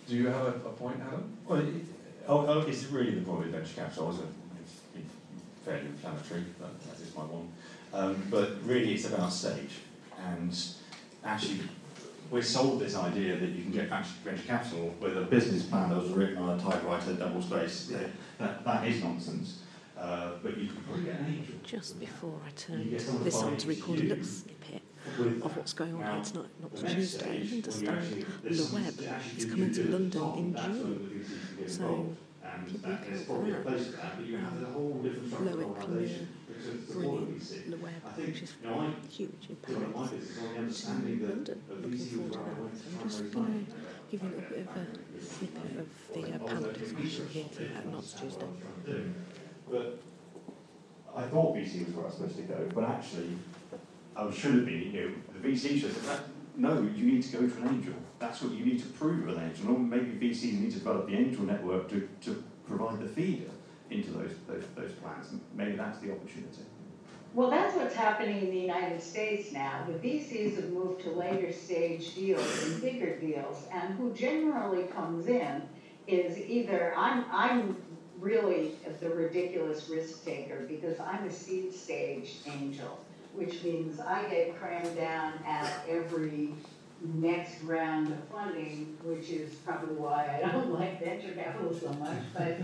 Do you have a point, Adam? Well, it's really the point with venture capital. It's fairly inflammatory, but that is my one. But really, it's about stage. And actually, we're sold this idea that you can get venture capital with a business plan that was written on a typewriter, double space. That is nonsense. But you can probably get an angel. Just before I turned this on to record a little snippet of what's going on here tonight, not Tuesday, I understand Le Web is coming to London in June. So keep a look out for that. Loic Lemire, brilliant Le Web, which is huge in Paris, to London. Looking forward to that. So I'm just going to give you a little bit of a snippet of the panel discussion here at Knots Tuesday. But I thought VC was where I was supposed to go, but actually, I should have been, the VC should have said, no, you need to go to an angel. That's what you need to prove with an angel. Or maybe VCs need to develop the angel network to provide the feeder into those plans. Maybe that's the opportunity. Well, that's what's happening in the United States now. The VCs have moved to later stage deals and bigger deals, and who generally comes in is either, I'm really the ridiculous risk taker because I'm a seed stage angel, which means I get crammed down at every next round of funding, which is probably why I don't like venture capital so much,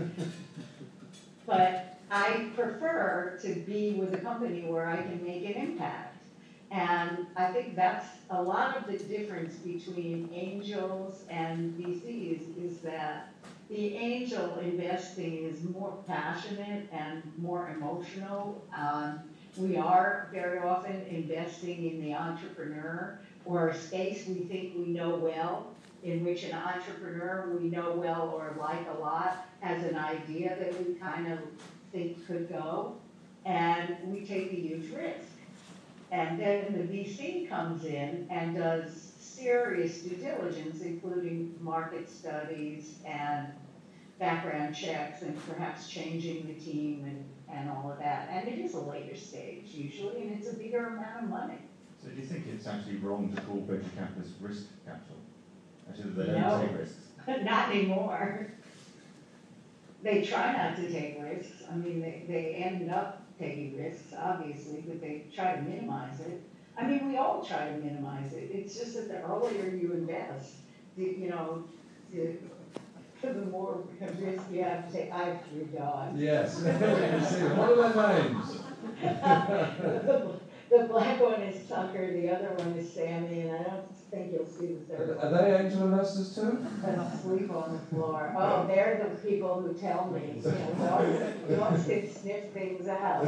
but I prefer to be with a company where I can make an impact. And I think that's a lot of the difference between angels and VCs is that the angel investing is more passionate and more emotional. We are very often investing in the entrepreneur or a space we think we know well, in which an entrepreneur we know well or like a lot has an idea that we kind of think could go, and we take a huge risk. And then the VC comes in and does serious due diligence, including market studies and background checks and perhaps changing the team and all of that. And it is a later stage usually, and it's a bigger amount of money. So do you think it's actually wrong to call venture capitalists risk capital? Actually, they don't take risks. Not anymore. They try not to take risks. I mean, they end up taking risks, obviously, but they try to minimize it. I mean, we all try to minimize it. It's just that the earlier you invest, the more risk you have to take. I have 3 dogs. Yes. What are their names? The black one is Tucker, the other one is Sammy, and I don't think you'll see the third one. Are they angel investors too? They'll sleep on the floor. Oh, they're the people who tell me, dogs can sniff things out.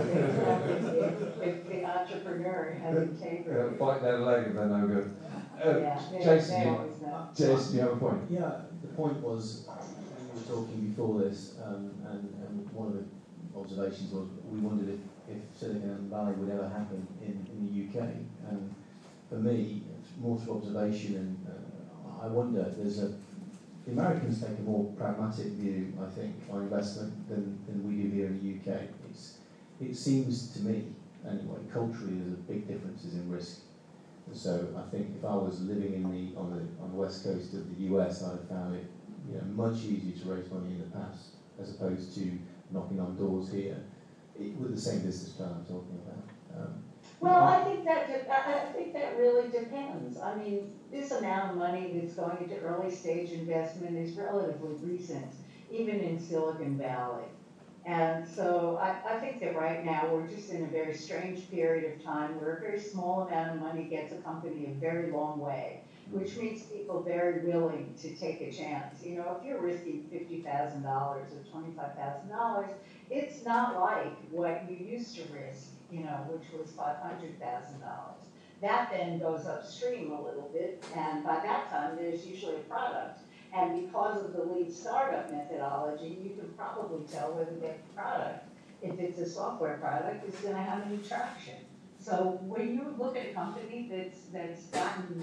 If the entrepreneur has integrity. Bite their leg if they're no good. Jason, you have a point? Yeah, the point was, we were talking before this, and one of the observations was we wondered if Silicon Valley would ever happen in the UK. And for me, it's more through observation, and I wonder, the Americans take a more pragmatic view, I think, on investment than we do here in the UK. It seems to me, anyway, culturally there's a big differences in risk. And so I think if I was living on the west coast of the US, I'd have found it much easier to raise money in the past, as opposed to knocking on doors here with the same business plan I'm talking about. Well, I think that really depends. I mean, this amount of money that's going into early stage investment is relatively recent, even in Silicon Valley. And so I think that right now we're just in a very strange period of time where a very small amount of money gets a company a very long way, which makes people very willing to take a chance. If you're risking $50,000 or $25,000, it's not like what you used to risk, which was $500,000. That then goes upstream a little bit, and by that time there's usually a product. And because of the lead startup methodology, you can probably tell whether that product, if it's a software product, is going to have any traction. So when you look at a company that's gotten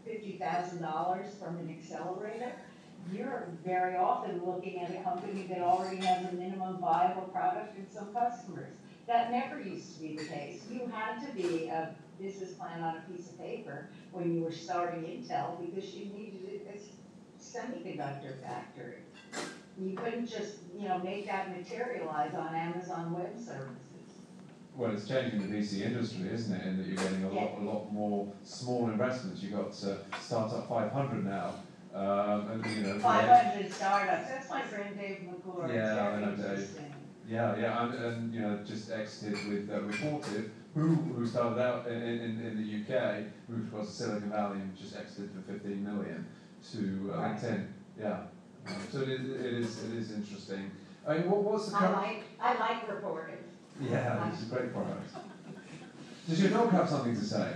$50,000 from an accelerator, you're very often looking at a company that already has a minimum viable product and some customers. That never used to be the case. You had to be a business plan on a piece of paper when you were starting Intel because you needed it as semiconductor factory. You couldn't just, make that materialize on Amazon Web Services. Well, it's changing the VC industry, isn't it? In that you're getting a lot more small investments. You've got Startup 500 now, and 500 startups. That's my friend Dave McClure. Yeah, I know Dave. Yeah, and just exited with Reported, who started out in the UK, moved across to Silicon Valley and just exited for 15 million to LinkedIn. Yeah, so it is interesting. I mean, what's the current? I like Reported. Yeah, it's a great product. Does your dog have something to say?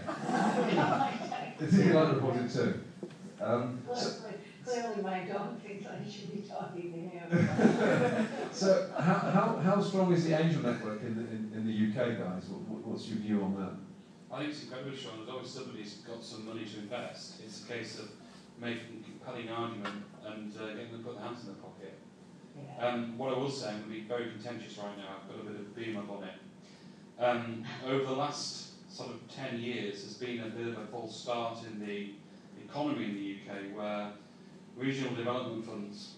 Does he like Reported too? Clearly my dog thinks I should be talking to him. So how strong is the angel network in the UK, guys? What's your view on that? I think it's incredibly strong. As long as somebody's got some money to invest, it's a case of making a compelling argument and getting them to put their hands in their pocket. Yeah. What I will say, I'm going to be very contentious right now. I've got a bit of beam up on it. Over the last sort of 10 years, there's been a bit of a false start in the economy in the UK where regional development funds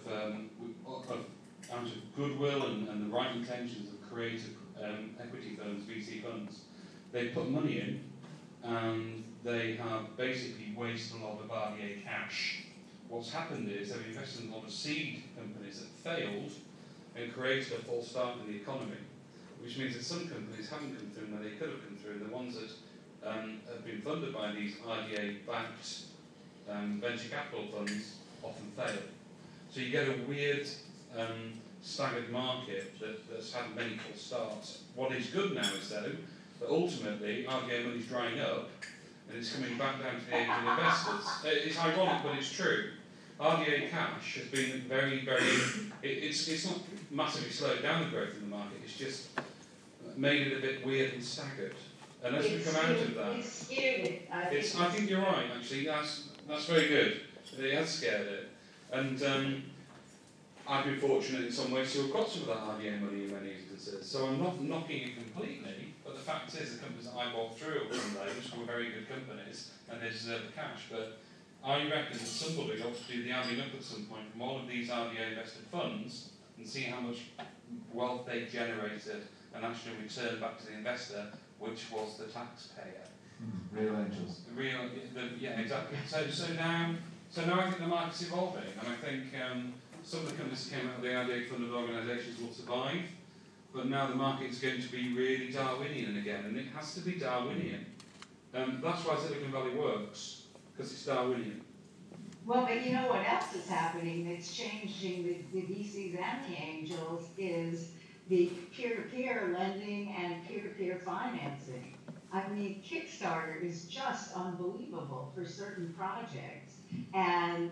out of goodwill and the right intentions of creative equity firms, VC funds, they put money in and they have basically wasted a lot of RDA cash. What's happened is they've invested in a lot of seed companies that failed and created a false start in the economy, which means that some companies haven't come through where they could have come through. The ones that have been funded by these RDA-backed venture capital funds often fail. So you get a weird staggered market that's had many false starts. What is good now is, though, that ultimately RDA money is drying up and it's coming back down to the angel investors. It's ironic, but it's true. RDA cash has been very, it's not massively slowed down the growth in the market, it's just made it a bit weird and staggered. And as we come out of that, it's skewed it. I think you're right, actually. That's very good. It has scared it. And I've been fortunate in some ways to have got some of that RDA money in many instances. So I'm not knocking it completely, but the fact is the companies that I walked through at one day, which were very good companies, and they deserve the cash. But I reckon that somebody ought to do the adding up at some point from all of these RDA invested funds and see how much wealth they generated and actually return back to the investor, which was the taxpayer. Real angels. Yeah, exactly. So now I think the market's evolving, and I think some of the companies that came out of the RDA funded organisations will survive, but now the market's going to be really Darwinian again, and it has to be Darwinian. That's why Silicon Valley works, because it's Darwinian. Well, but you know what else is happening that's changing the VCs and the angels is the peer-to-peer lending and peer-to-peer financing. I mean, Kickstarter is just unbelievable for certain projects. And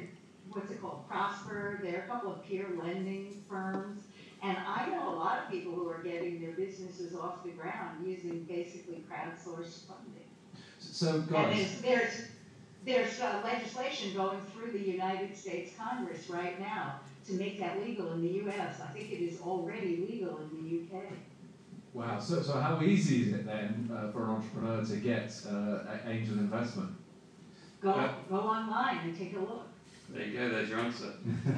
Prosper, there are a couple of peer lending firms. And I know a lot of people who are getting their businesses off the ground using basically crowdsourced funding. So, guys. And there's legislation going through the United States Congress right now to make that legal in the U.S. I think it is already legal in the U.K. Wow, so how easy is it then for an entrepreneur to get angel investment? Go online and take a look. There you go, there's your answer.